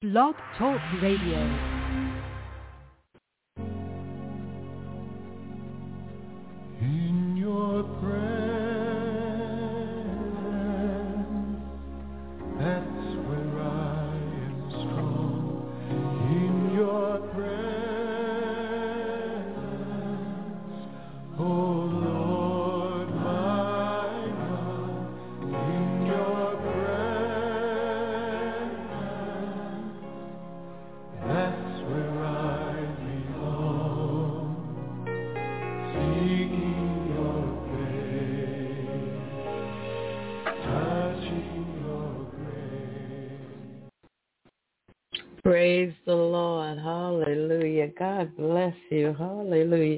Blog Talk Radio. In your presence, that's where I am strong. In your presence, oh Lord my God. In your presence, that's where I belong. Seeking your face, touching your grace. Praise the Lord. Hallelujah. God bless you. Hallelujah.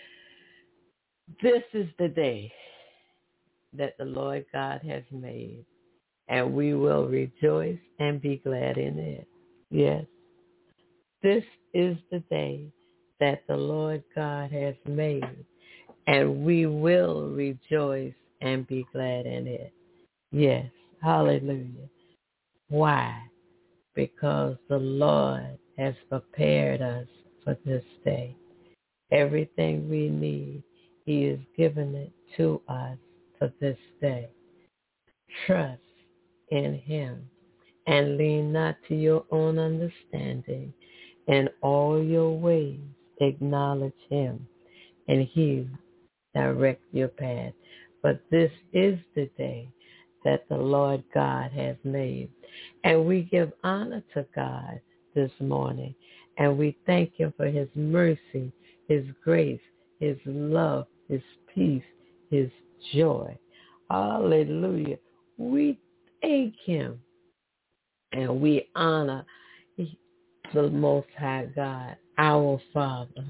This is the day that the Lord God has made, and we will rejoice and be glad in it. Yes, this is the day that the Lord God has made, and we will rejoice and be glad in it. Yes, hallelujah. Why? Because the Lord has prepared us for this day. Everything we need, He has given it to us for this day. Trust in Him and lean not to your own understanding. In all your ways, acknowledge Him, and He direct your path. But this is the day that the Lord God has made. And we give honor to God this morning. And we thank Him for His mercy, His grace, His love, His peace, His joy. Hallelujah. We thank Him. And we honor the Most High God, our Father.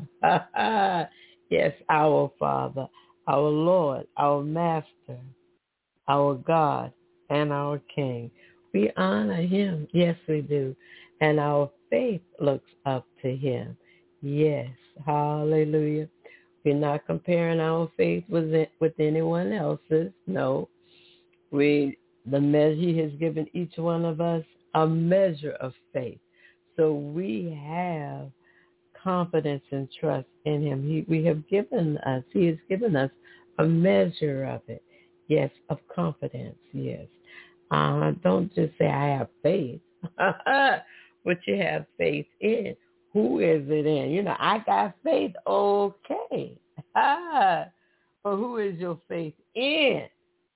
Yes, our Father, our Lord, our Master, our God, and our King. We honor Him. Yes, we do. And our faith looks up to Him. Yes, hallelujah. We're not comparing our faith with anyone else's. No. The measure He has given each one of us, a measure of faith. So we have confidence and trust in Him. He has given us a measure of it. Yes, of confidence, yes. Don't just say, I have faith. What you have faith in. Who is it in? I got faith, okay. But who is your faith in?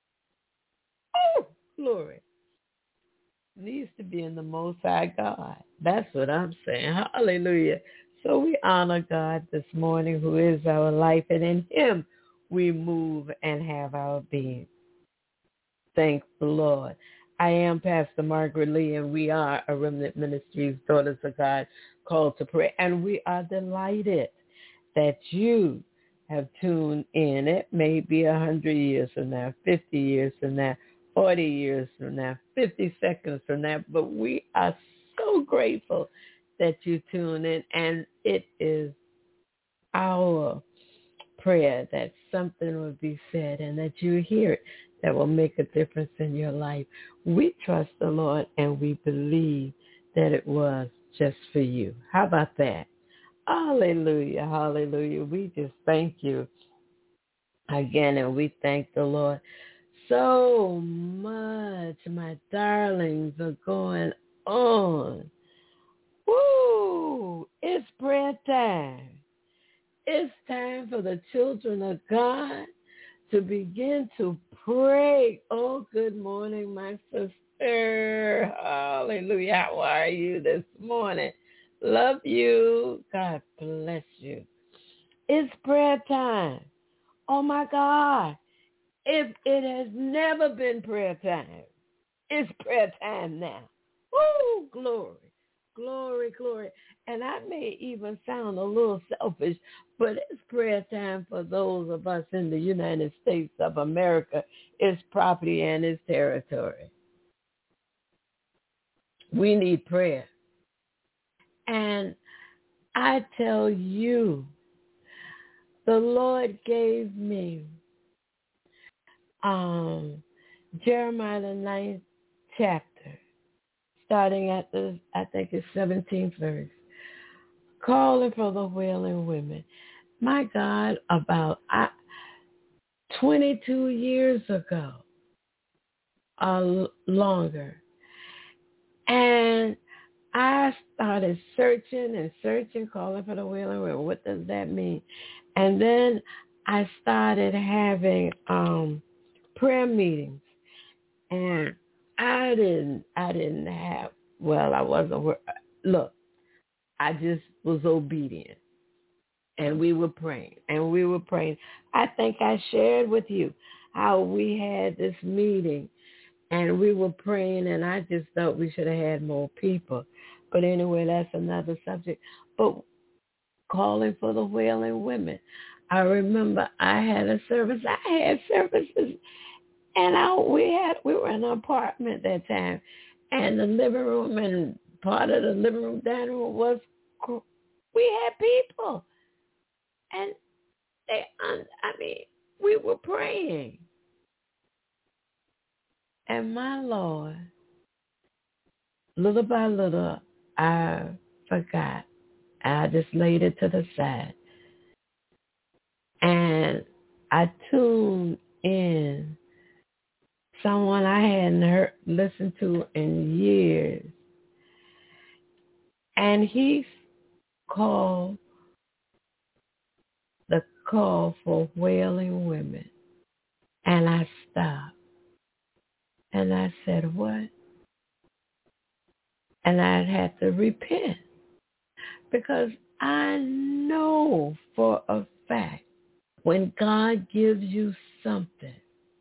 Oh, glory. Needs to be in the Most High God. That's what I'm saying. Hallelujah. So we honor God this morning, who is our life, and in Him we move and have our being. Thank the Lord. I am Pastor Margaret Lee, and we are a Remnant Ministries, Daughters of God, called to pray. And we are delighted that you have tuned in. It may be 100 years from now, 50 years from now, 40 years from now, 50 seconds from now, but we are so grateful that you tune in, and it is our prayer that something will be said and that you hear it that will make a difference in your life. We trust the Lord, and we believe that it was just for you. How about that? Hallelujah, hallelujah. We just thank you again, and we thank the Lord. So much, my darlings, are going on. Woo! It's prayer time. It's time for the children of God to begin to pray. Oh, good morning, my sister. Hallelujah. How are you this morning? Love you. God bless you. It's prayer time. Oh, my God. If it has never been prayer time, it's prayer time now. Woo, glory, glory, glory. And I may even sound a little selfish, but it's prayer time for those of us in the United States of America, its property and its territory. We need prayer. And I tell you, the Lord gave me Jeremiah the 9th chapter, starting at I think it's 17th verse. Calling for the wailing women. My God, about 22 years ago, longer. And I started searching, calling for the wailing women. What does that mean? And then I started having prayer meetings. And I didn't have, I wasn't, look, I just was obedient. And we were praying. I think I shared with you how we had this meeting and we were praying, and I just thought we should have had more people. But anyway, that's another subject. But calling for the wailing women. I remember I had a service. I had services, and we were in an apartment that time, and the living room and part of the living room, dining room was, we had people. And we were praying. And my Lord, little by little, I forgot. I just laid it to the side. And I tuned in someone I hadn't listened to in years. And he called the call for wailing women. And I stopped. And I said, what? And I had to repent. Because I know for a fact, when God gives you something,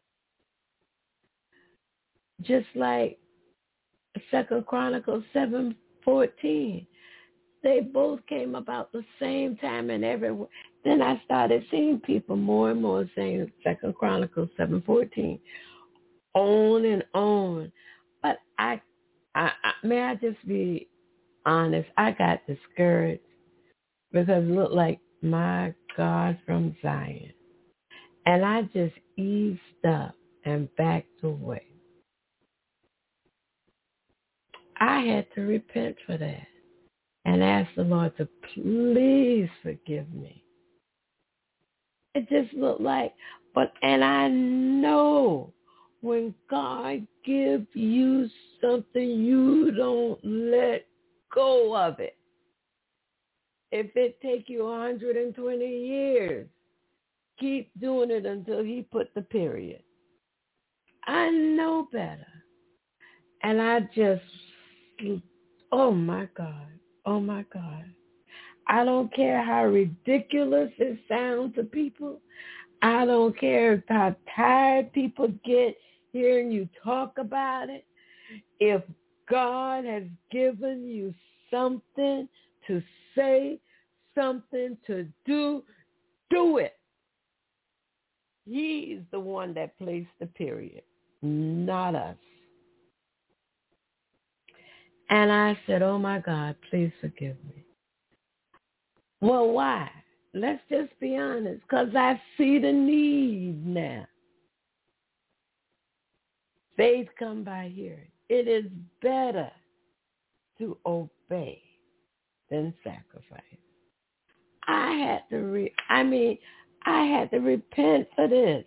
just like 2 Chronicles 7:14, they both came about the same time and everywhere. Then I started seeing people more and more saying 2 Chronicles 7:14, on and on. But I may I just be honest, I got discouraged because it looked like my God from Zion. And I just eased up and backed away. I had to repent for that and ask the Lord to please forgive me. It just looked like, and I know when God gives you something, you don't let go of it. If it take you 120 years, keep doing it until he put the period. I know better. And I just, oh my God. I don't care how ridiculous it sounds to people. I don't care how tired people get hearing you talk about it. If God has given you something to say, something to do, do it. He is the one that placed the period, not us. And I said, oh my God, please forgive me. Well, why? Let's just be honest, because I see the need now. Faith come by hearing. It is better to obey than sacrifice. I had to repent for this.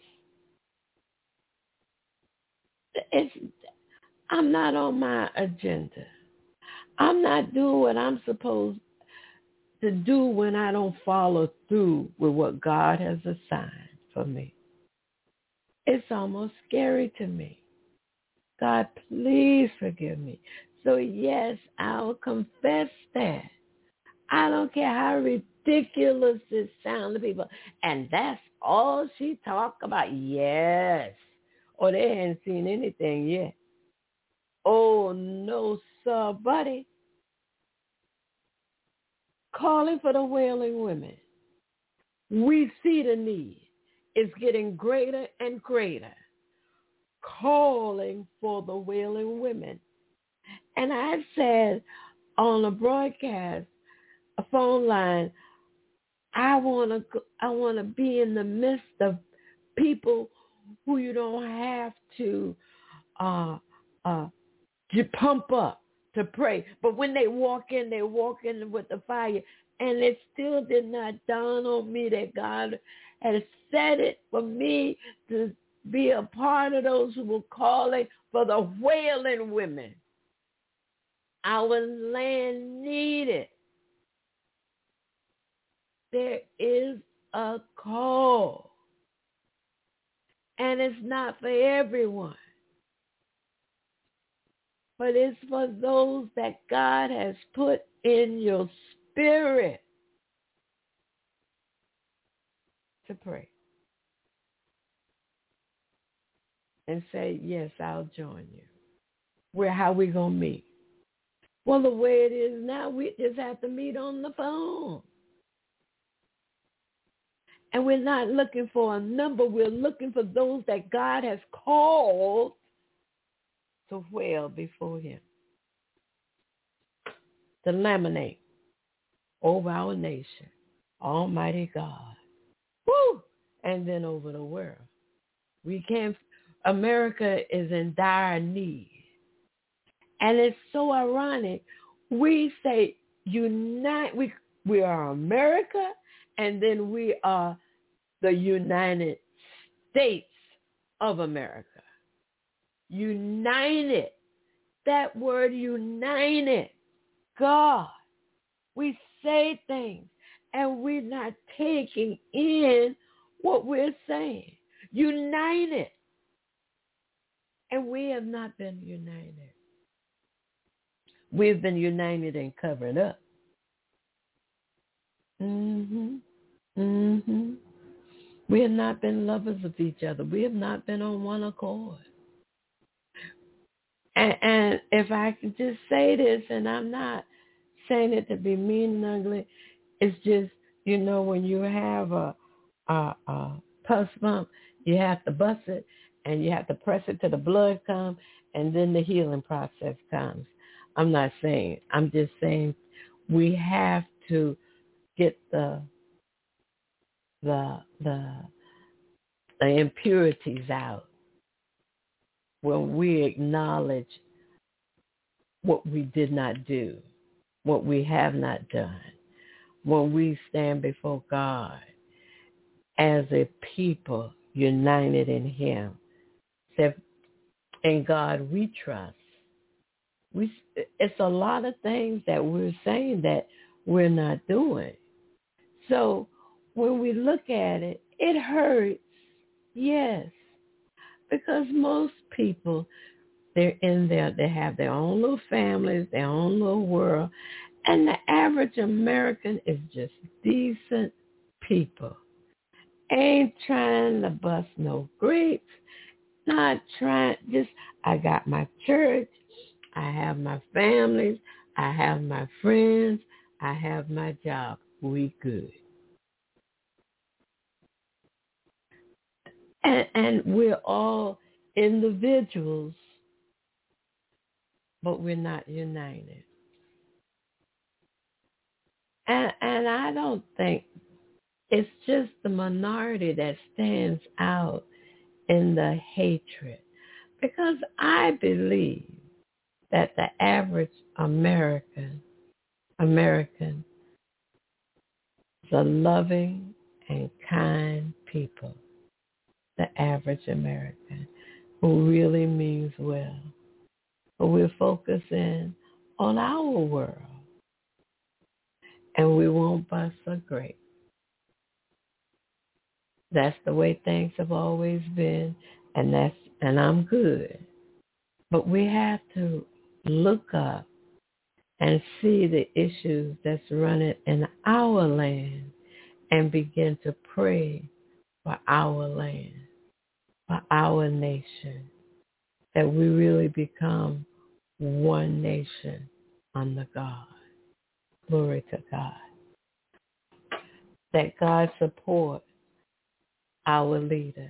I'm not on my agenda. I'm not doing what I'm supposed to do when I don't follow through with what God has assigned for me. It's almost scary to me. God, please forgive me. So yes, I'll confess that. I don't care how ridiculous it sounds to people. And that's all she talked about. Yes. Or they hadn't seen anything yet. Oh, no, sir, buddy. Calling for the wailing women. We see the need. It's getting greater and greater. Calling for the wailing women. And I said on a broadcast, a phone line, I want to be in the midst of people who you don't have to pump up. to pray. But when they walk in with the fire. And it still did not dawn on me that God has set it for me to be a part of those who were calling for the wailing women. Our land needed. There is a call. And it's not for everyone. But it's for those that God has put in your spirit to pray. And say, yes, I'll join you. How we going to meet? Well, the way it is now, we just have to meet on the phone. And we're not looking for a number. We're looking for those that God has called to wail before him. To laminate over our nation. Almighty God. Woo! And then over the world. America is in dire need. And it's so ironic. We say unite. We are America, and then we are the United States of America. United. That word united. God. We say things, and we're not taking in what we're saying. United. And we have not been united. We've been united and covered up. We have not been lovers of each other. We have not been on one accord. And if I could just say this, and I'm not saying it to be mean and ugly, it's just, when you have a pus bump, you have to bust it, and you have to press it till the blood comes, and then the healing process comes. I'm not saying, I'm just saying we have to get the impurities out when we acknowledge what we did not do, what we have not done, when we stand before God as a people united in him. In God we trust. It's a lot of things that we're saying that we're not doing. So when we look at it, it hurts, yes, because most people, they're in there, they have their own little families, their own little world, and the average American is just decent people. Ain't trying to bust no grapes, not trying, I got my church, I have my families, I have my friends, I have my job. We good. And we're all individuals, but we're not united. And I don't think it's just the minority that stands out in the hatred. Because I believe that the average American is a loving and kind people. The average American who really means well. But we're focusing on our world. And we won't bust a grape. That's the way things have always been, and I'm good. But we have to look up and see the issues that's running in our land and begin to pray for our land, for our nation, that we really become one nation under God. Glory to God. That God support our leaders,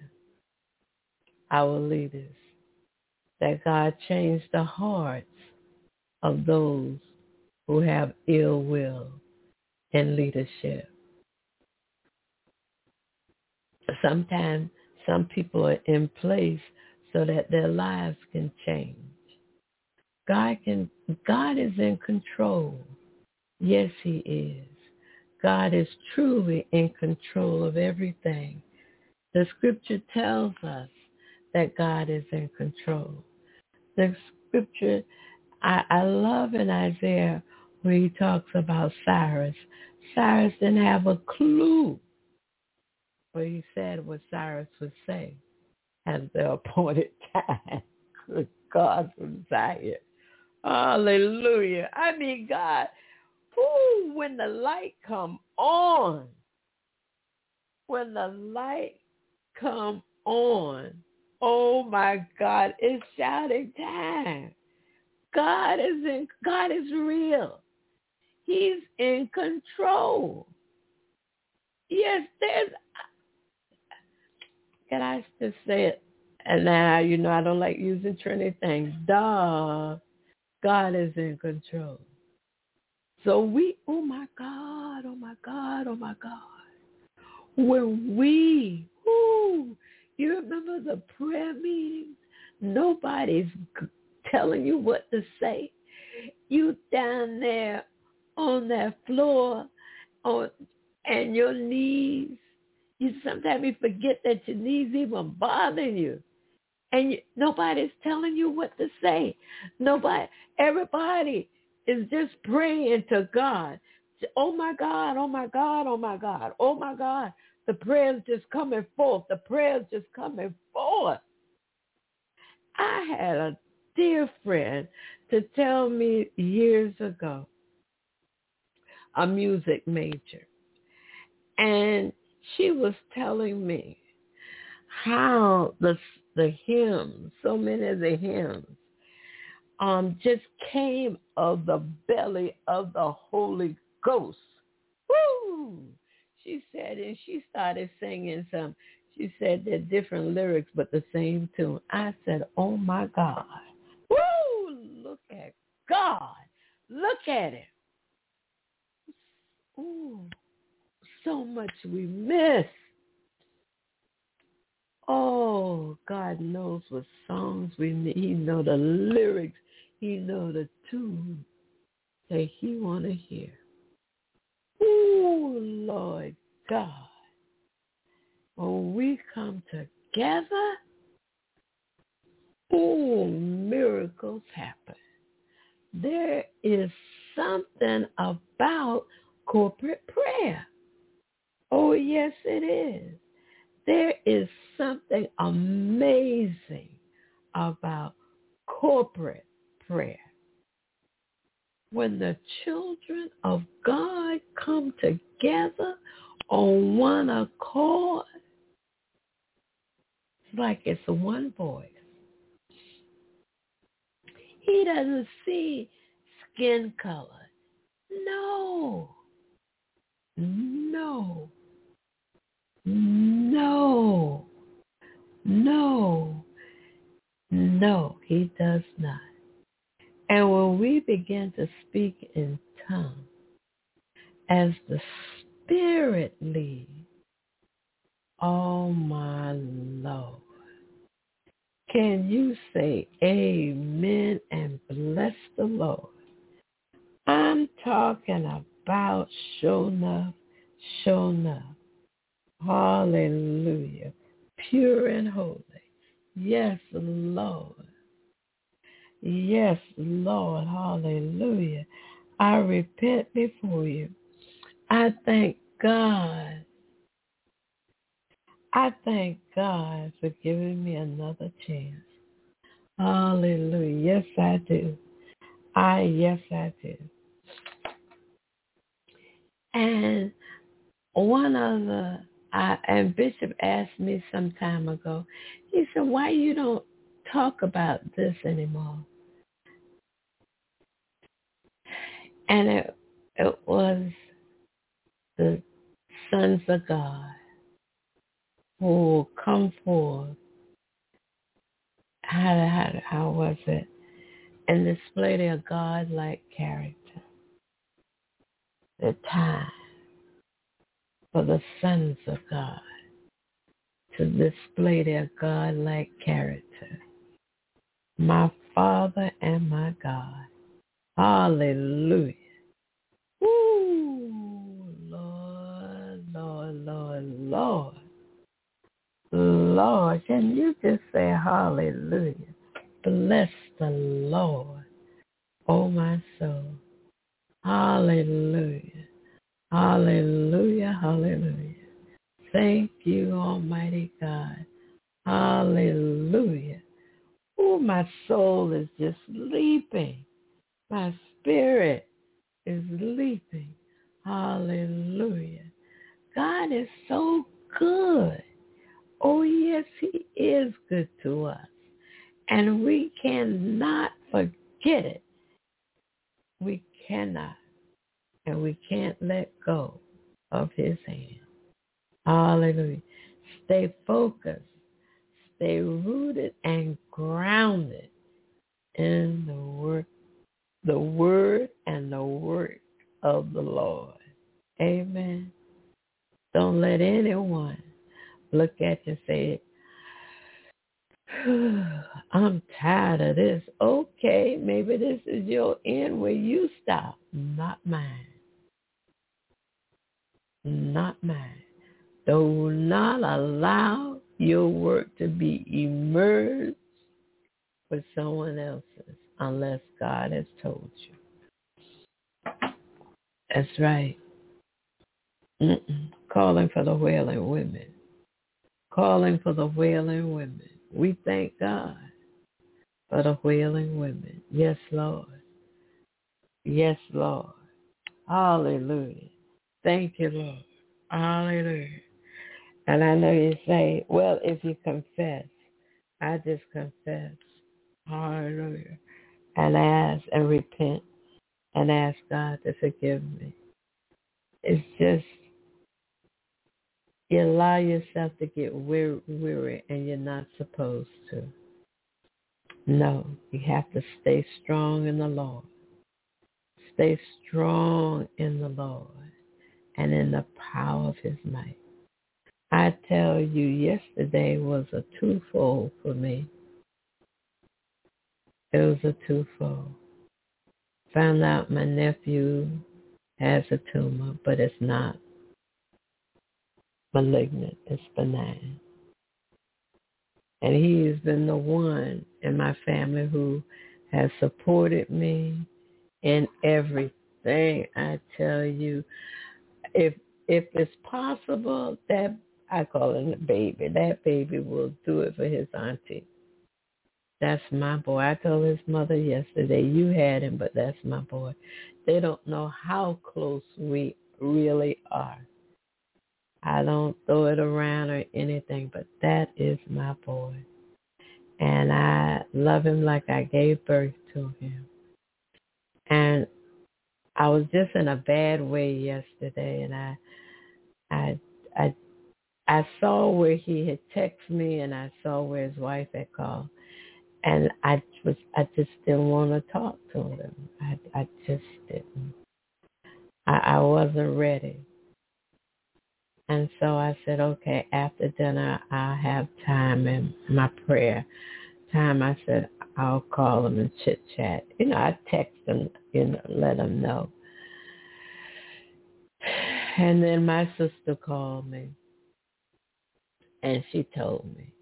that God change the hearts of those who have ill will in leadership. Sometimes some people are in place so that their lives can change. God is in control. Yes, he is. God is truly in control of everything. The scripture tells us that God is in control. The scripture, I love in Isaiah where he talks about Cyrus. Cyrus didn't have a clue, but he said what Cyrus would say at the appointed time. Good God from Zion. Hallelujah. I mean, God, when the light come on, when the light come on, oh my God, it's shouting time. God is real. He's in control. Yes, can I just say it? And now, I don't like using Trinity things. God is in control. So oh my God, oh my God, oh my God. When you remember the prayer meetings? Nobody's telling you what to say. You down there on that floor and your knees. Sometimes you forget that your knees even bothering you. And nobody's telling you what to say. Everybody is just praying to God. Oh my God, oh my God, oh my God, oh my God. The prayer's just coming forth. The prayer's just coming forth. I had a dear friend to tell me years ago, a music major, and she was telling me how the hymns, so many of the hymns, just came of the belly of the Holy Ghost. Woo! She said, and she started singing some. She said they're different lyrics, but the same tune. I said, oh my God. Woo! Look at God. Look at it. Ooh, so much we miss. Oh, God knows what songs we need. He knows the lyrics. He knows the tune that he want to hear. Ooh, Lord God. When we come together, ooh, miracles happen. There is something about corporate prayer. Oh, yes, it is. There is something amazing about corporate prayer. When the children of God come together on one accord, it's like it's one voice. He doesn't see skin color. No. No. No. No. No, he does not. And when we begin to speak in tongues, as the Spirit leads, oh my Lord, can you say amen and bless the Lord? I'm talking about show enough. Hallelujah. Pure and holy. Yes, Lord. Yes, Lord. Hallelujah. I repent before you. I thank God. I thank God for giving me another chance. Hallelujah. Yes, I do. Yes, I do. And and Bishop asked me some time ago, he said, why you don't talk about this anymore? And it was the sons of God who will come forth. How was it? And display their God-like character. The time for the sons of God to display their God-like character. My Father and my God. Hallelujah. Woo! Lord, Lord, Lord, Lord. Lord, can you just say hallelujah? Bless the Lord, oh my soul. Hallelujah. Hallelujah, hallelujah. Thank you, Almighty God. Hallelujah. Oh, my soul is just leaping. My spirit is leaping. Hallelujah. God is so good. Oh, yes, he is good to us. And we cannot forget it. We cannot. And we can't let go of his hand. Hallelujah. Stay focused. Stay rooted and grounded in the word and the work of the Lord. Amen. Don't let anyone look at you and say, I'm tired of this. Okay, maybe this is your end where you stop. Not mine. Not mine. Do not allow your work to be immersed with someone else's unless God has told you. That's right. Calling for the wailing women. Calling for the wailing women. We thank God for the wailing women. Yes, Lord. Yes, Lord. Hallelujah. Thank you, Lord. Hallelujah. And I know you say, well, if you confess, I just confess. Hallelujah. And ask and repent and ask God to forgive me. It's just, you allow yourself to get weary and you're not supposed to. No, you have to stay strong in the Lord. Stay strong in the Lord and in the power of his might. I tell you, yesterday was a twofold for me. It was a twofold. Found out my nephew has a tumor, but it's not malignant. It's benign. And he has been the one in my family who has supported me in everything. I tell you, if it's possible, that I call him a baby. That baby will do it for his auntie. That's my boy. I told his mother yesterday, you had him, but that's my boy. They don't know how close we really are. I don't throw it around or anything, but that is my boy. And I love him like I gave birth to him. And I was just in a bad way yesterday, and I saw where he had texted me, and I saw where his wife had called. And I just didn't want to talk to him. I just didn't. I wasn't ready. And so I said, okay, after dinner, I'll have time in my prayer time. I said, I'll call him and chit-chat. I text him, let him know. And then my sister called me, and she told me.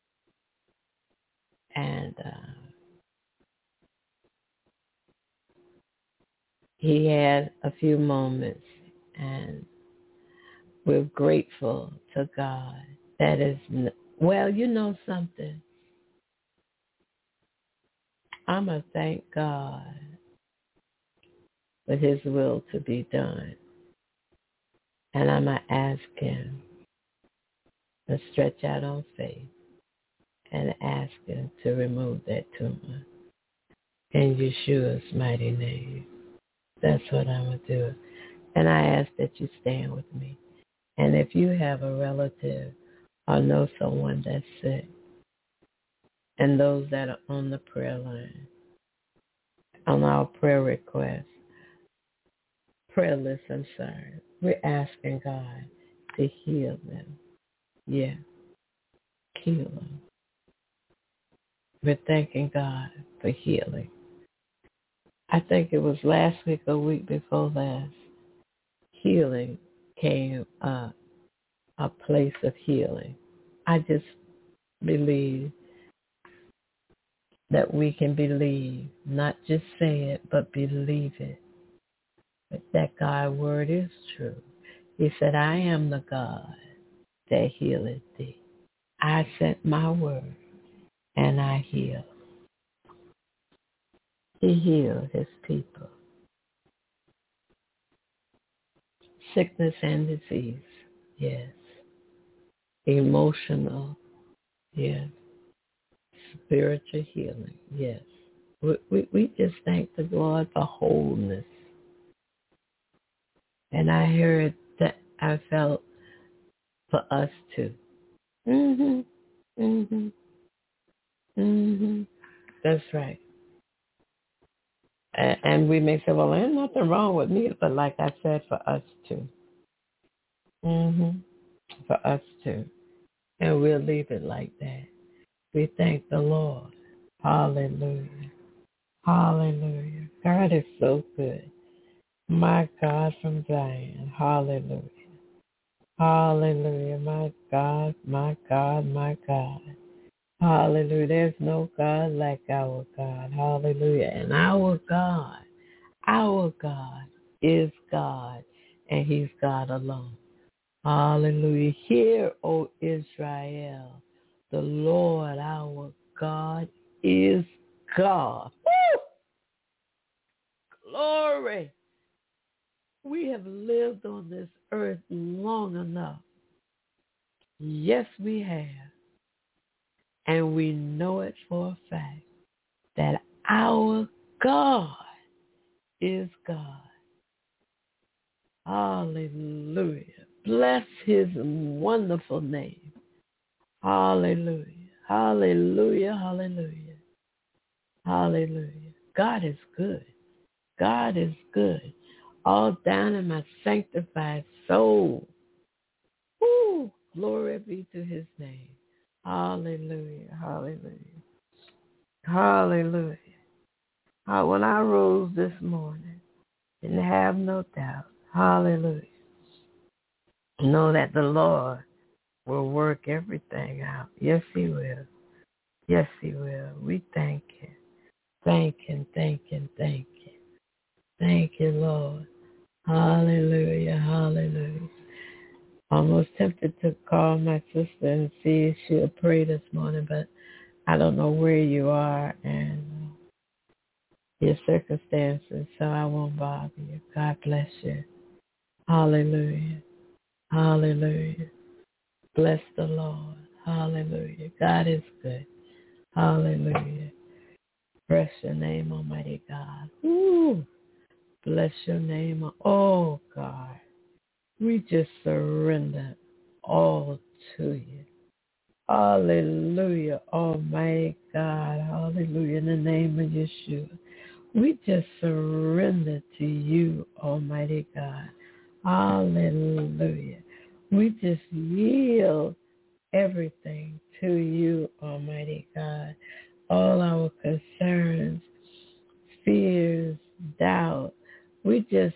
And he had a few moments, and we're grateful to God. That is, well, you know something? I'm going to thank God for his will to be done. And I'm going to ask him to stretch out on faith and ask him to remove that tumor in Yeshua's mighty name. That's what I'm going to do. And I ask that you stand with me. And if you have a relative or know someone that's sick, and those that are on the prayer line, on our prayer request, prayer list, I'm sorry, we're asking God to heal them. Yeah, heal them. We're thanking God for healing. I think it was last week or week before last. Healing came a place of healing. I just believe that we can believe, not just say it, but believe it. That God's word is true. He said, I am the God that healeth thee. I sent my word and I heal. He healed his people. Sickness and disease, yes. Emotional, yes. Spiritual healing, yes. We just thank the Lord for wholeness. And I heard that I felt for us too. That's right. And we may say, well, there's nothing wrong with me, but like I said, for us too. For us too. And we'll leave it like that. We thank the Lord. Hallelujah. Hallelujah. God is so good. My God from Zion. Hallelujah. Hallelujah. My God, my God, my God. Hallelujah. There's no God like our God. Hallelujah. And our God is God, and he's God alone. Hallelujah. Hear, O Israel, the Lord our God is God. Woo! Glory. We have lived on this earth long enough. Yes, we have. And we know it for a fact that our God is God. Hallelujah. Bless his wonderful name. Hallelujah. Hallelujah. Hallelujah. Hallelujah. God is good. God is good. All down in my sanctified soul. Woo! Glory be to his name. Hallelujah. Hallelujah. Hallelujah. When I rose this morning, didn't have no doubt. Hallelujah. Know that the Lord will work everything out. Yes, he will. Yes, he will. We thank him. Thank him, thank him, thank him. Thank you, Lord. Hallelujah, hallelujah. Almost tempted to call my sister and see if she'll pray this morning, but I don't know where you are and your circumstances, so I won't bother you. God bless you. Hallelujah. Hallelujah. Bless the Lord. Hallelujah. God is good. Hallelujah. Bless your name, Almighty God. Ooh. Bless your name. Oh, God. We just surrender all to you. Hallelujah, Almighty God. Hallelujah. In the name of Yeshua. We just surrender to you, Almighty God. Hallelujah. We just yield everything to you, Almighty God. All our concerns, fears, doubt. We just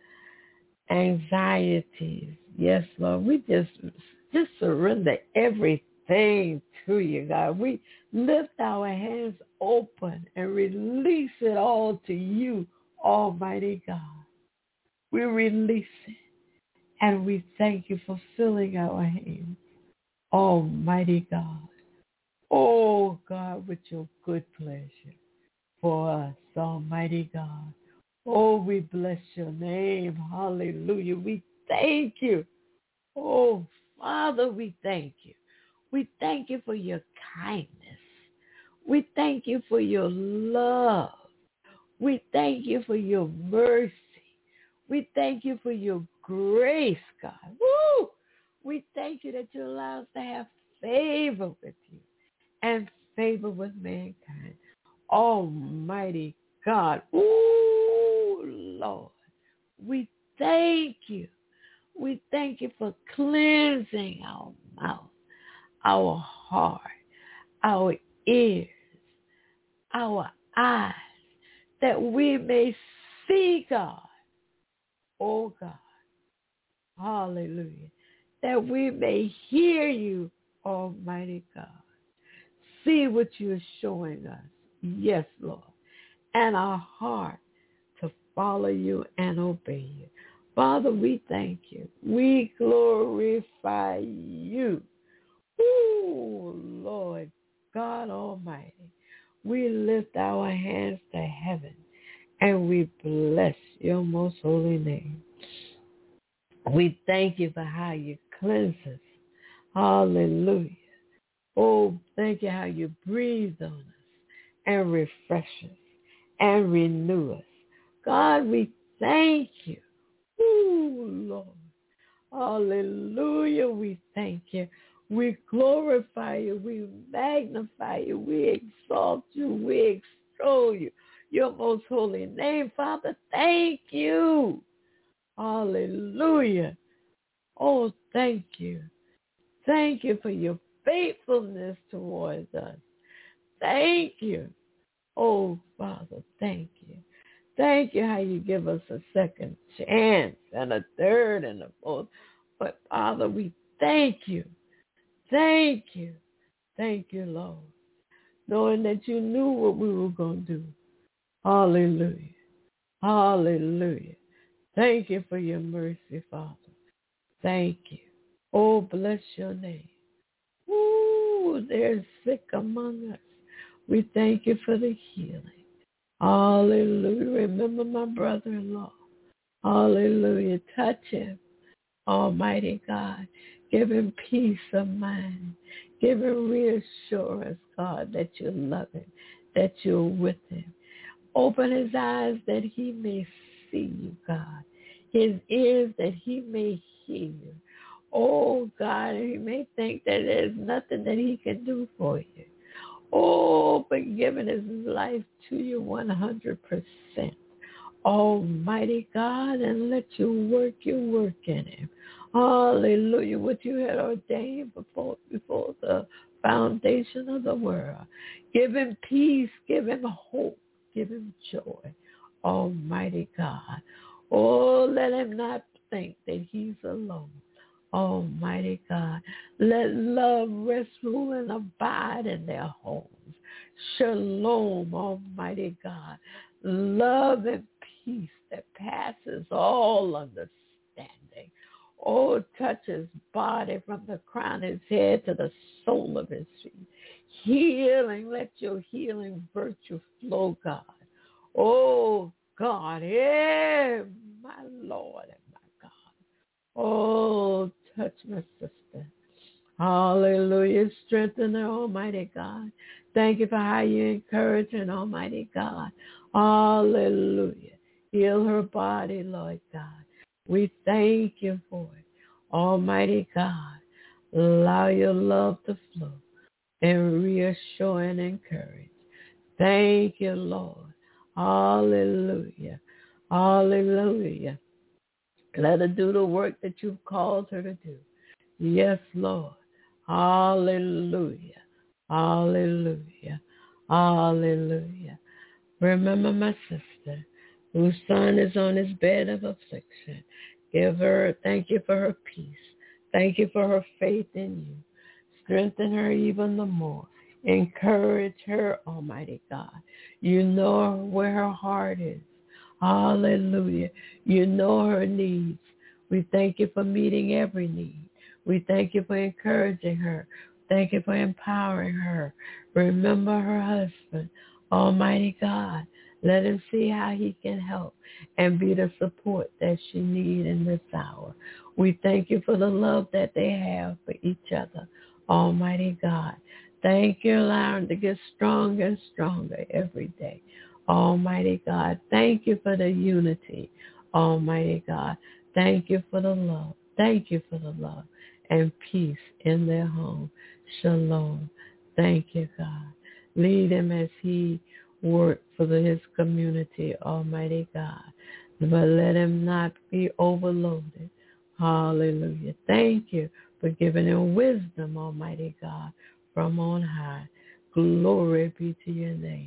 anxieties. Yes, Lord. We just surrender everything to you, God. We lift our hands open and release it all to you, Almighty God. We release it and we thank you for filling our hands, Almighty God. Oh, God, with your good pleasure for us, Almighty God. Oh, we bless your name. Hallelujah. We thank you. Oh, Father, we thank you. We thank you for your kindness. We thank you for your love. We thank you for your mercy. We thank you for your grace, God. Woo! We thank you that you allow us to have favor with you and favor with mankind. Almighty God. Ooh, Lord. We thank you. We thank you for cleansing our mouth, our heart, our ears, our eyes that we may see, God. Oh, God. Hallelujah. That we may hear you, Almighty God. See what you're showing us. Yes, Lord. And our heart to follow you and obey you. Father, we thank you. We glorify you. Ooh, Lord God Almighty. We lift our hands to heaven and we bless your most holy name. We thank you for how you cleanse us. Hallelujah. Oh, thank you how you breathe on us and refresh us and renew us. God, we thank you. Ooh, Lord. Hallelujah. We thank you. We glorify you. We magnify you. We exalt you. We extol you. Your most holy name, Father. Thank you. Hallelujah. Oh, thank you. Thank you for your faithfulness towards us. Thank you. Oh, Father, thank you. Thank you how you give us a second chance and a third and a fourth. But, Father, we thank you. Thank you. Thank you, Lord. Knowing that you knew what we were going to do. Hallelujah. Hallelujah. Thank you for your mercy, Father. Thank you. Oh, bless your name. Ooh, there's sick among us. We thank you for the healing. Hallelujah. Remember my brother-in-law. Hallelujah. Touch him. Almighty God. Give him peace of mind. Give him reassurance, God, that you love him, that you're with him. Open his eyes that he may see you, God. His ears that he may hear you. Oh, God, he may think that there's nothing that he can do for you. Oh, but giving his life to you 100%. Almighty God, and let you work your work in him. Hallelujah. What you had ordained before the foundation of the world. Give him peace. Give him hope. Give him joy. Almighty God. Oh, let him not think that he's alone. Almighty God. Let love rest, rule, and abide in their homes. Shalom, Almighty God. Love and peace that passes all understanding. Oh, touch his body from the crown of his head to the sole of his feet. Healing, let your healing virtue flow, God. Oh, God, my Lord and my God. Oh, touch my sister. Hallelujah. Strengthen her, Almighty God. Thank you for how you encourage her, Almighty God. Hallelujah. Heal her body, Lord God. We thank you for it. Almighty God, allow your love to flow and reassure and encourage. Thank you, Lord. Hallelujah. Hallelujah. Let her do the work that you've called her to do. Yes, Lord. Hallelujah. Hallelujah. Hallelujah. Remember my sister, whose son is on his bed of affliction. Thank you for her peace. Thank you for her faith in you. Strengthen her even the more. Encourage her, Almighty God. You know where her heart is. Hallelujah. You know her needs. We thank you for meeting every need. We thank you for encouraging her. Thank you for empowering her. Remember her husband. Almighty God, let him see how he can help and be the support that she needs in this hour. We thank you for the love that they have for each other. Almighty God, thank you, allowing to get stronger and stronger every day. Almighty God, thank you for the unity. Almighty God, thank you for the love. Thank you for the love and peace in their home. Shalom. Thank you, God. Lead him as he works for his community, Almighty God. But let him not be overloaded. Hallelujah. Thank you for giving him wisdom, Almighty God, from on high. Glory be to your name.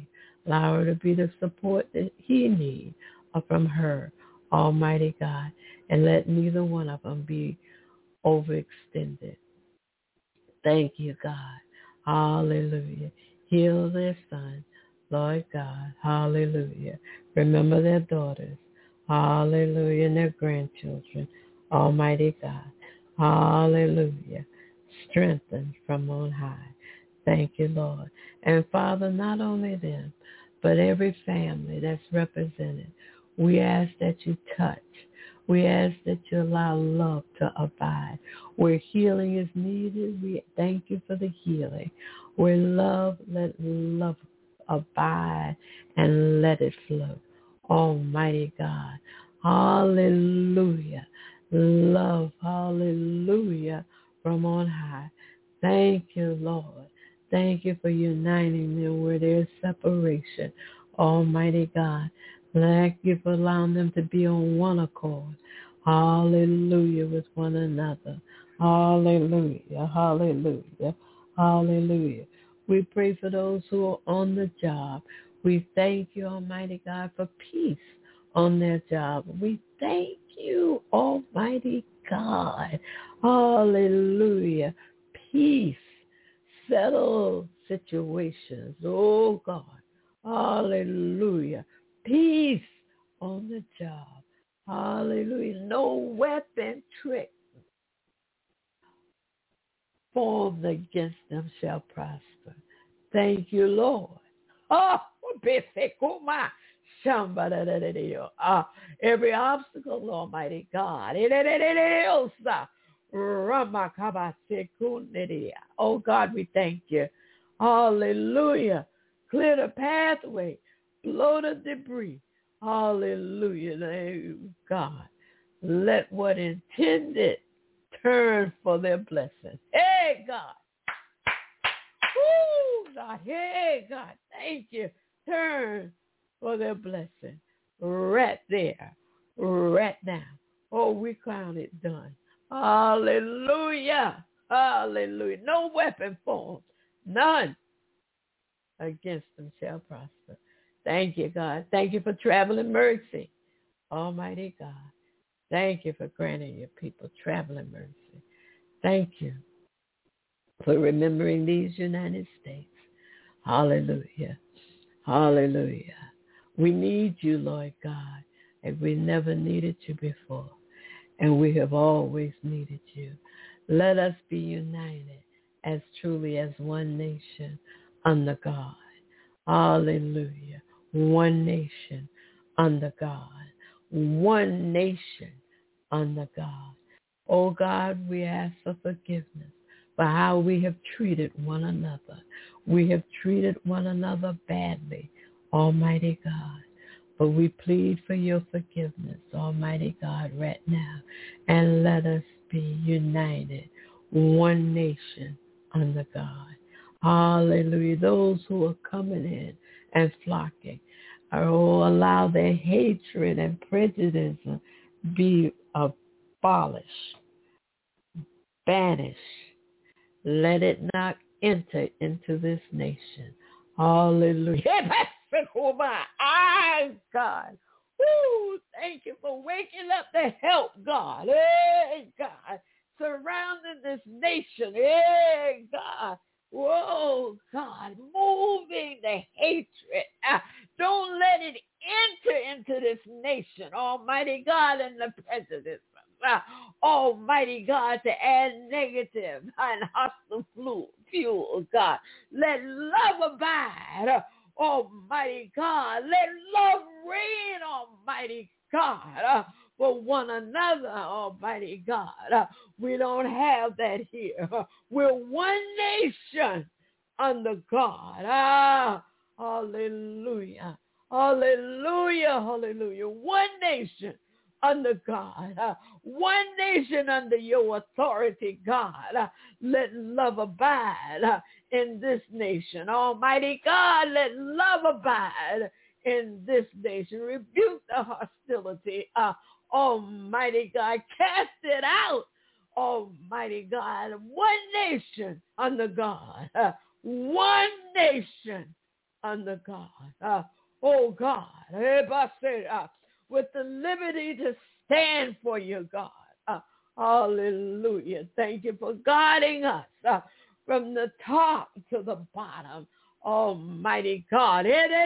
Allow her to be the support that he needs from her, Almighty God. And let neither one of them be overextended. Thank you, God. Hallelujah. Heal their son, Lord God. Hallelujah. Remember their daughters. Hallelujah. And their grandchildren. Almighty God. Hallelujah. Strengthen from on high. Thank you, Lord. And Father, not only them, but every family that's represented, we ask that you touch. We ask that you allow love to abide. Where healing is needed, we thank you for the healing. Where love, let love abide and let it flow. Almighty God. Hallelujah. Love, hallelujah, from on high. Thank you, Lord. Thank you for uniting them where there's separation. Almighty God. Thank you for allowing them to be on one accord. Hallelujah with one another. Hallelujah, hallelujah, hallelujah. We pray for those who are on the job. We thank you, Almighty God, for peace on their job. We thank you, Almighty God. Hallelujah. Peace. Settle situations. Oh, God. Hallelujah. Peace on the job. Hallelujah. No weapon trick formed against them shall prosper. Thank you, Lord. Oh, every obstacle, Almighty God. Oh, God, we thank you. Hallelujah. Clear the pathway. Blow the debris. Hallelujah. God, let what intended turn for their blessing. Hey, God. Woo, God. Hey, God. Thank you. Turn for their blessing. Right there. Right now. Oh, we count it done. Hallelujah. Hallelujah. No weapon formed. None against them shall prosper. Thank you, God. Thank you for traveling mercy. Almighty God. Thank you for granting your people traveling mercy. Thank you for remembering these United States. Hallelujah. Hallelujah. We need you, Lord God, and we never needed you before, and we have always needed you. Let us be united as truly as one nation under God. Hallelujah. One nation under God. One nation under God. Oh God, we ask for forgiveness for how we have treated one another. We have treated one another badly, Almighty God. But we plead for your forgiveness, Almighty God, right now. And let us be united, one nation under God. Hallelujah. Those who are coming in and flocking, allow their hatred and prejudice be abolished, banished. Let it not enter into this nation. Hallelujah. God. Woo, thank you for waking up the help, God. Hey, God. Surrounding this nation. Hey, God. Whoa, God. Moving the hatred. Don't let it enter into this nation, Almighty God, and the prejudice. Almighty God, to add negative and hostile fuel, God. Let love abide, Almighty God. Let love reign, Almighty God, for one another, Almighty God. We don't have that here. We're one nation under God. Hallelujah. Hallelujah. Hallelujah. One nation under God. One nation under your authority, God. Let love abide in this nation. Almighty God, let love abide in this nation. Rebuke the hostility. Almighty God, cast it out. Almighty God, one nation under God. One nation under God. Oh God, with the liberty to stand for you, God. Hallelujah. Thank you for guiding us from the top to the bottom. Almighty God.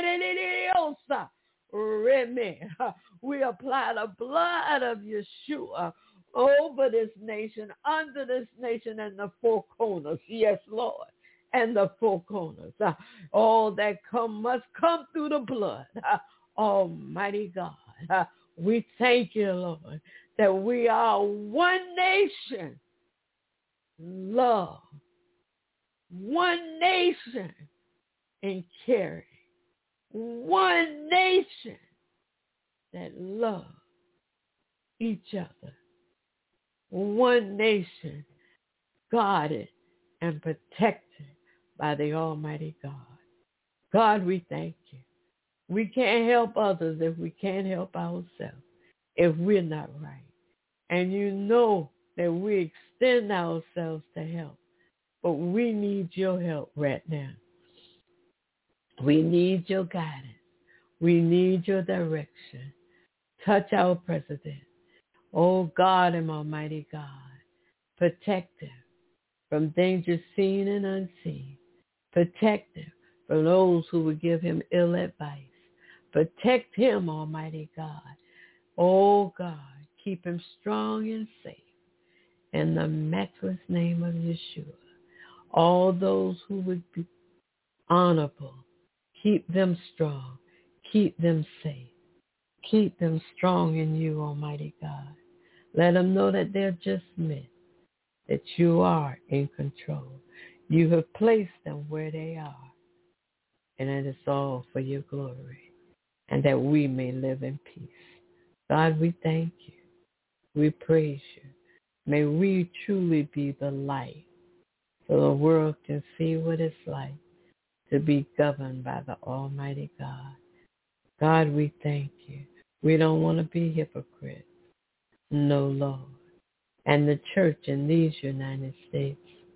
We apply the blood of Yeshua over this nation, under this nation, and the four corners. Yes, Lord. And the four corners. All that must come through the blood. Almighty God. We thank you, Lord, that we are one nation, love, one nation in caring, one nation that love each other, one nation guarded and protected by the Almighty God. God, we thank you. We can't help others if we can't help ourselves, if we're not right. And you know that we extend ourselves to help, but we need your help right now. We need your guidance. We need your direction. Touch our president. Oh God and Almighty God, protect him from danger seen and unseen. Protect him from those who would give him ill advice. Protect him, Almighty God. Oh God, keep him strong and safe. In the matchless name of Yeshua, all those who would be honorable, keep them strong. Keep them safe. Keep them strong in you, Almighty God. Let them know that they're just men, that you are in control. You have placed them where they are, and it is all for your glory, and that we may live in peace. God, we thank you. We praise you. May we truly be the light so the world can see what it's like to be governed by the Almighty God. God, we thank you. We don't want to be hypocrites. No, Lord. And the church in these United States,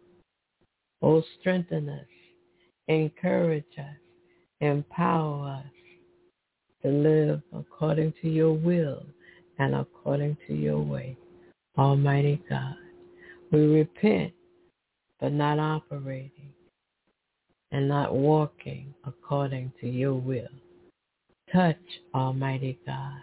oh, strengthen us, encourage us, empower us to live according to your will and according to your way. Almighty God, we repent for not operating and not walking according to your will. Touch, Almighty God.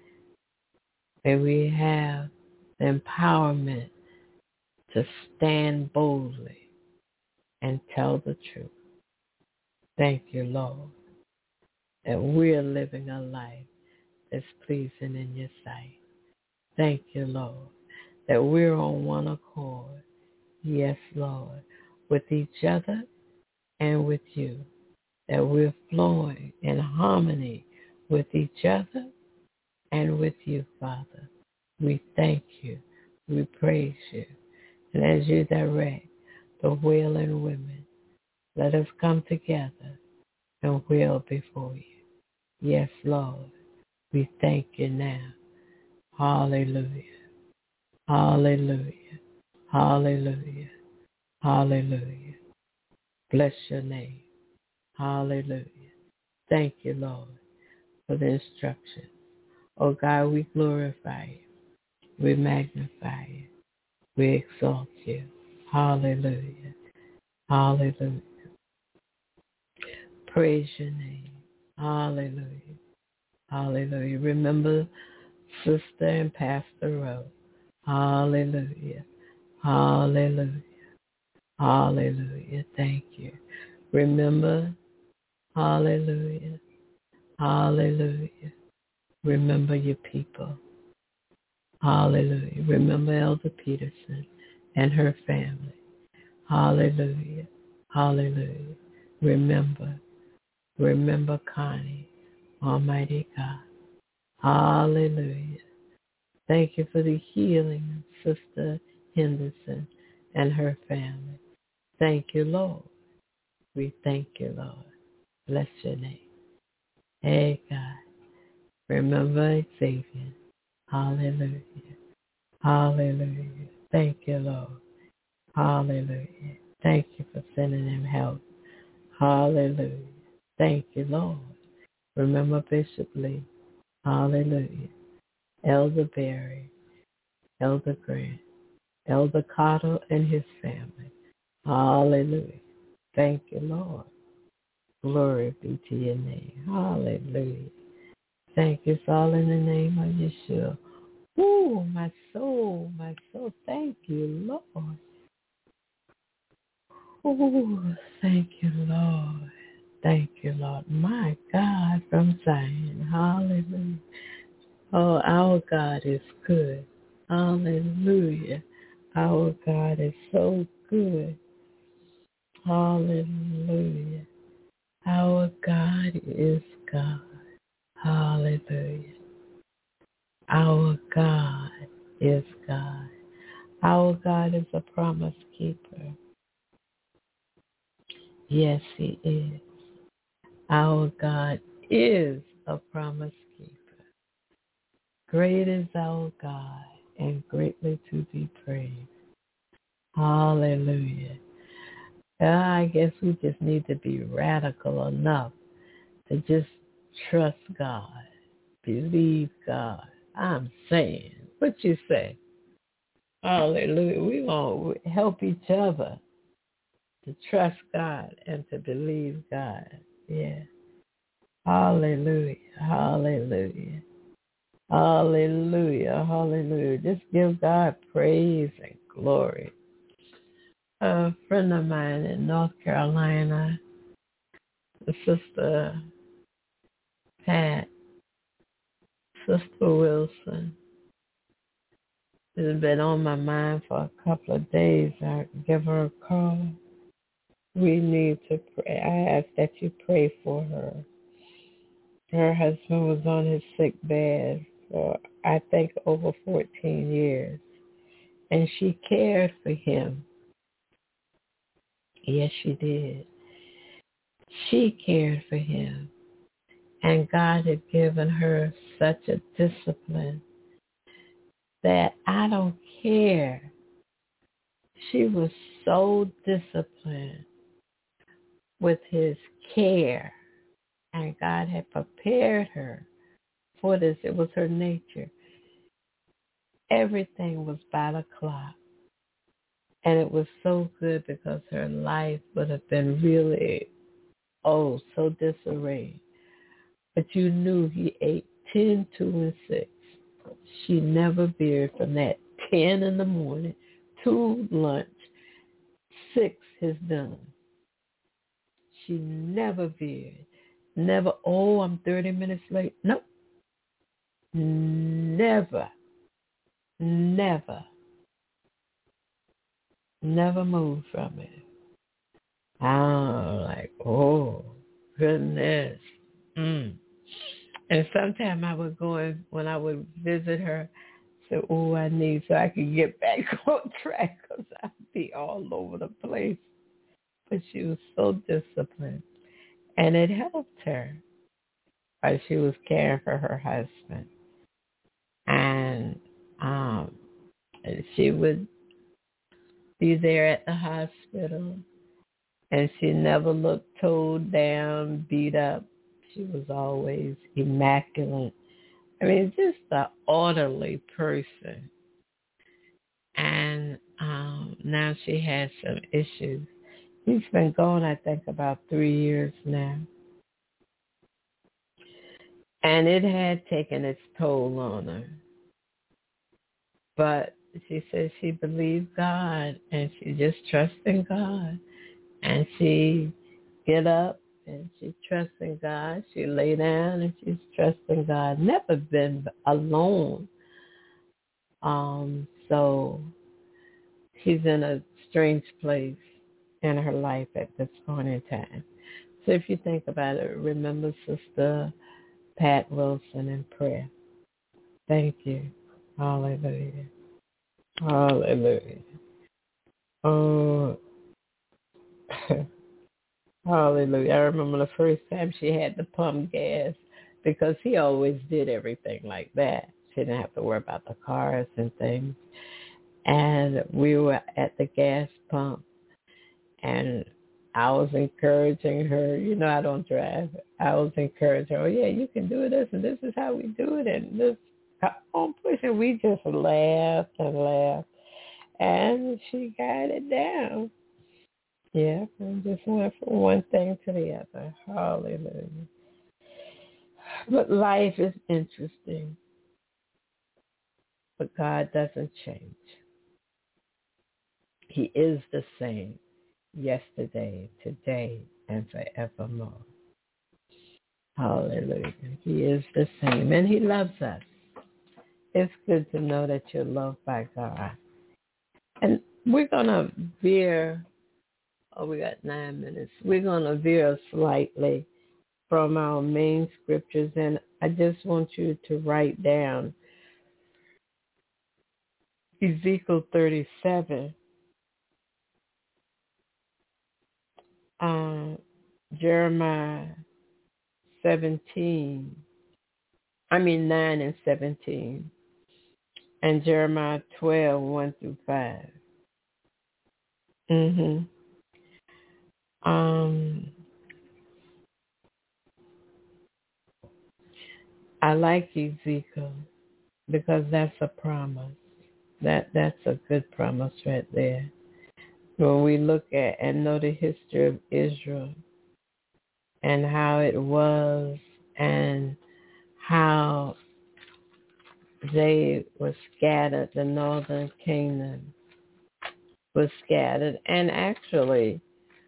May we have the empowerment to stand boldly and tell the truth. Thank you, Lord, that we're living a life that's pleasing in your sight. Thank you, Lord, that we're on one accord, yes, Lord, with each other and with you, that we're flowing in harmony with each other and with you, Father. We thank you. We praise you. And as you direct the wailing women, let us come together and wail before you. Yes, Lord, we thank you now. Hallelujah. Hallelujah. Hallelujah. Hallelujah. Bless your name. Hallelujah. Thank you, Lord, for the instruction. Oh God, we glorify you. We magnify you. We exalt you. Hallelujah. Hallelujah. Praise your name. Hallelujah. Hallelujah. Remember Sister and Pastor Rowe. Hallelujah. Hallelujah. Hallelujah. Thank you. Remember, hallelujah. Hallelujah. Remember your people. Hallelujah. Remember Elder Peterson and her family. Hallelujah. Hallelujah. Remember Connie, Almighty God. Hallelujah. Thank you for the healing of Sister Henderson and her family. Thank you, Lord. We thank you, Lord. Bless your name. Hey, God. Remember Xavier. Hallelujah. Hallelujah. Thank you, Lord. Hallelujah. Thank you for sending him help. Hallelujah. Thank you, Lord. Remember Bishop Lee. Hallelujah. Elder Berry, Elder Grant, Elder Carter and his family. Hallelujah. Thank you, Lord. Glory be to your name. Hallelujah. Thank you. It's all in the name of Yeshua. Ooh, my soul. Thank you, Lord. Ooh, thank you, Lord. Thank you, Lord. My God from Zion. Hallelujah. Oh, our God is good. Hallelujah. Our God is so good. Hallelujah. Our God is God. Hallelujah. Our God is God. Our God is a promise keeper. Yes, he is. Our God is a promise keeper. Great is our God and greatly to be praised. Hallelujah. I guess we just need to be radical enough to just trust God, believe God. I'm saying, what you say? Hallelujah. We want to help each other to trust God and to believe God. Yeah. Hallelujah. Hallelujah. Hallelujah. Hallelujah. Just give God praise and glory. A friend of mine in North Carolina, Sister Pat, Sister Wilson, has been on my mind for a couple of days. I give her a call. We need to pray. I ask that you pray for her. Her husband was on his sick bed for, I think, over 14 years. And she cared for him. Yes, she did. She cared for him. And God had given her such a discipline that I don't care. She was so disciplined with his care. And God had prepared her for this. It was her nature. Everything was by the clock. And it was so good because her life would have been really, so disarrayed. But you knew he ate 10, 2, and 6. She never veered from that 10 in the morning, 2 lunch, 6 his dinner. She never veered. Never, I'm 30 minutes late. Nope. Never moved from it. I'm like, goodness. And sometimes I would go in, when I would visit her, say, I need so I could get back on track because I'd be all over the place. But she was so disciplined. And it helped her as she was caring for her husband. And she would be there at the hospital. And she never looked toed down, beat up. She was always immaculate. I mean, just an orderly person. And now she has some issues. He's been gone, I think, about 3 years now. And it had taken its toll on her. But she says she believed God, and she just trusted God. And she get up, and she trusts in God. She lay down, and she's trusting God. Never been alone. So she's in a strange place in her life at this point in time. So if you think about it, remember Sister Pat Wilson in prayer. Thank you. Hallelujah. Hallelujah. Oh, hallelujah. I remember the first time she had to pump gas because he always did everything like that. She didn't have to worry about the cars and things. And we were at the gas pump, and I was encouraging her. You know, I don't drive. I was encouraging her. Oh, yeah, you can do this, and this is how we do it, and this. Come on, push it. We just laughed and laughed, and she got it down. Yeah, and just went from one thing to the other. Hallelujah. But life is interesting, but God doesn't change. He is the same yesterday, today, and forevermore. Hallelujah. He is the same, and he loves us. It's good to know that you're loved by God. And we're going to veer, we got 9 minutes. We're going to veer slightly from our main scriptures, and I just want you to write down Ezekiel 37, Jeremiah 9 and 17, and Jeremiah 12, 1 through 5. I like Ezekiel because that's a promise. That's a good promise right there. When we look at and know the history of Israel and how it was and how they were scattered, the northern kingdom was scattered. And actually,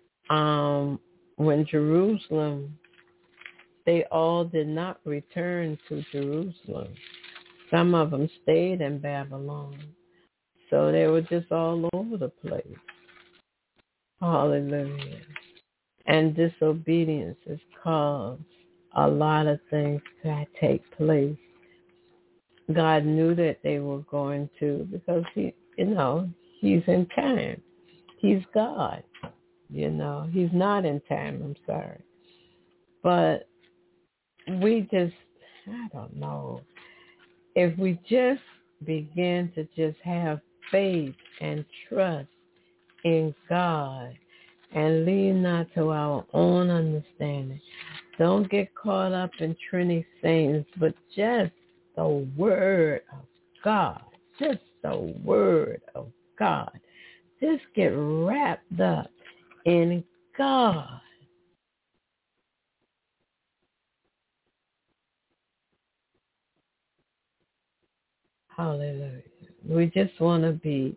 when Jerusalem, they all did not return to Jerusalem. Some of them stayed in Babylon. So they were just all over the place. Hallelujah. And disobedience has caused a lot of things to take place. God knew that they were going to, because he's in time. He's God. He's not in time, I'm sorry. But we just, I don't know, if we just begin to just have faith and trust in God and lean not to our own understanding. Don't get caught up in Trinity things, but just the word of God. Just the word of God. Just get wrapped up in God. Hallelujah. We just want to be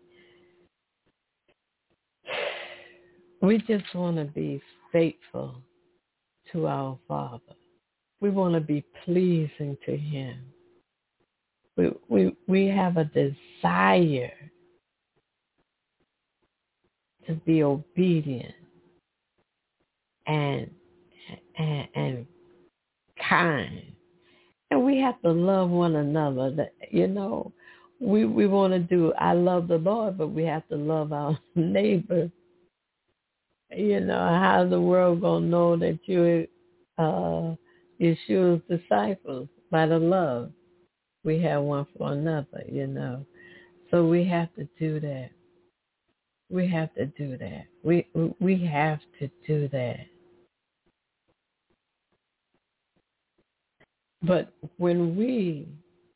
faithful to our Father. We want to be pleasing to him. We have a desire to be obedient and kind. And we have to love one another. We want to do, I love the Lord, but we have to love our neighbor. How's the world going to know that you're Yeshua's disciples? By the love we have one for another, So we have to do that. We have to do that. We have to do that. But when we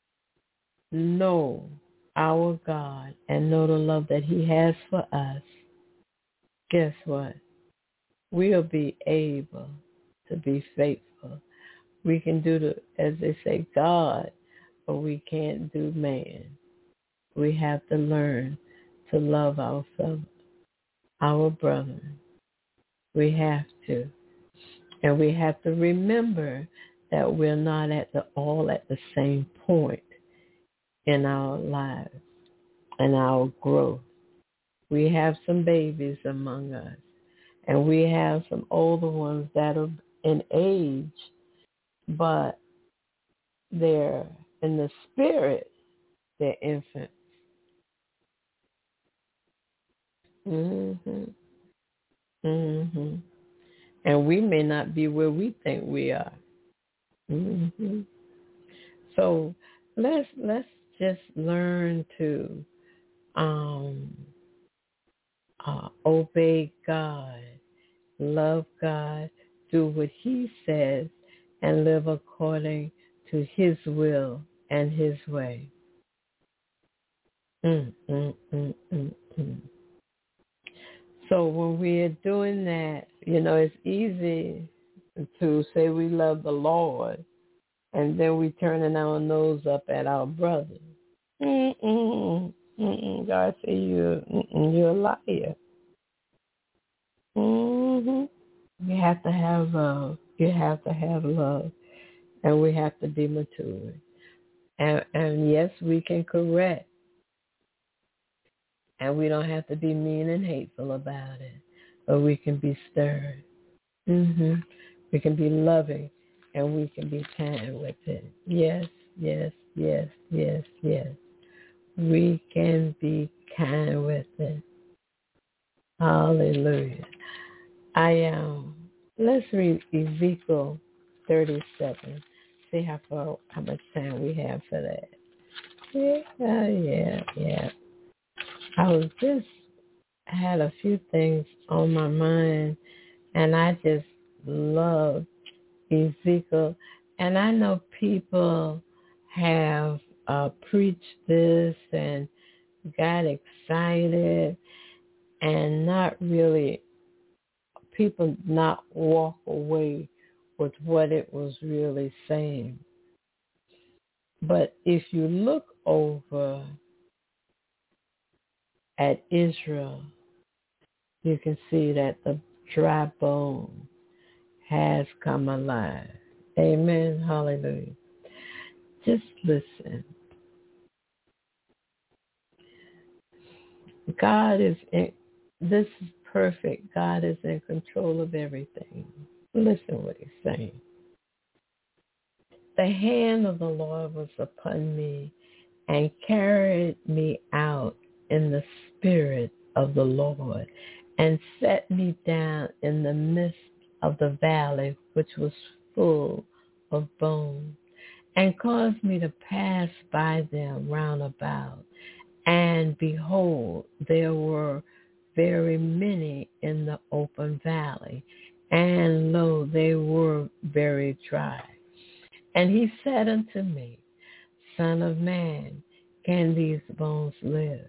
know our God and know the love that he has for us, guess what? We'll be able to be faithful. We can do as they say, God, but we can't do man. We have to learn to love our fellow, our brother. We have to. And we have to remember that we're not all at the same point in our lives and our growth. We have some babies among us, and we have some older ones that are in age, but they're in the spirit, they're infants. And we may not be where we think we are. So let's just learn to obey God love God, do what he says, and live according to his will and his way. Mm, mm, mm, mm, mm. So when we are doing that, it's easy to say we love the Lord, and then we turning our nose up at our brother. God say you're a liar. You have to have love. You have to have love, and we have to be mature. And yes, we can correct, and we don't have to be mean and hateful about it, but we can be stern. We can be loving, and we can be kind with it. Yes, yes, yes, yes, yes. We can be kind with it. Hallelujah. Let's read Ezekiel 37. See how much time we have for that. Yeah. I had a few things on my mind, and I just love Ezekiel. And I know people have preached this and got excited and not really, people not walk away with what it was really saying. But if you look over at Israel, you can see that the dry bone has come alive. Amen. Hallelujah. Just listen. This is perfect. God is in control of everything. Listen what he's saying. The hand of the Lord was upon me and carried me out in the spirit of the Lord and set me down in the midst of the valley, which was full of bones, and caused me to pass by them round about. And behold, there were very many in the open valley, and lo, they were very dry. And he said unto me, Son of man, can these bones live?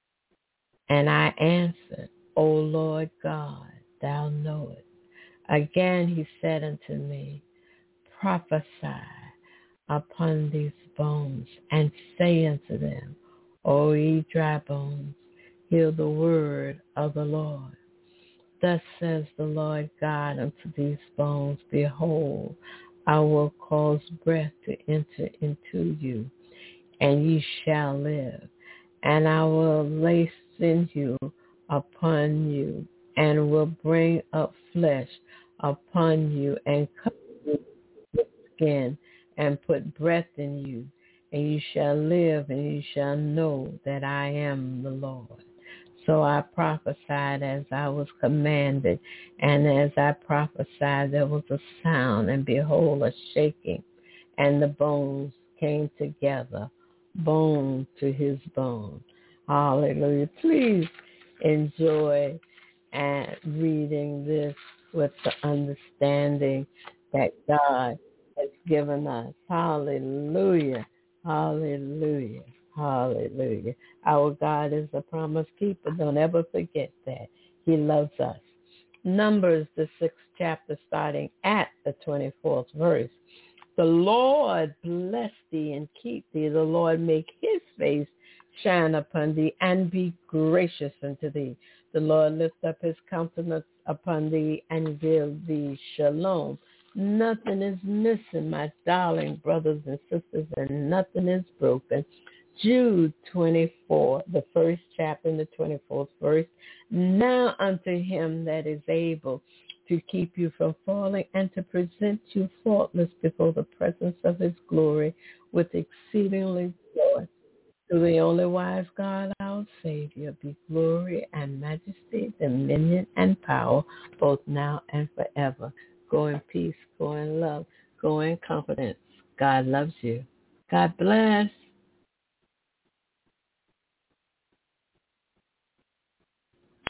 And I answered, O Lord God, thou knowest. Again he said unto me, Prophesy upon these bones, and say unto them, O ye dry bones, hear the word of the Lord. Thus says the Lord God unto these bones, Behold, I will cause breath to enter into you, and ye shall live. And I will lay sinew upon you, and will bring up flesh upon you, and cover you with skin, and put breath in you, and you shall live, and you shall know that I am the Lord. So I prophesied as I was commanded, and as I prophesied there was a sound, and behold, a shaking, and the bones came together, bone to his bone. Hallelujah. Please enjoy reading this with the understanding that God has given us. Hallelujah. Hallelujah. Hallelujah. Our God is a promise keeper. Don't ever forget that. He loves us. Numbers, the 6th chapter, starting at the 24th verse. The Lord bless thee and keep thee. The Lord make his face shine upon thee and be gracious unto thee. The Lord lift up his countenance upon thee and give thee shalom. Nothing is missing, my darling brothers and sisters, and nothing is broken. Jude 24, the 1st chapter and the 24th verse. Now unto him that is able to keep you from falling and to present you faultless before the presence of his glory with exceedingly joy. To the only wise God, our Savior, be glory and majesty, dominion and power, both now and forever. Go in peace, go in love, go in confidence. God loves you. God bless.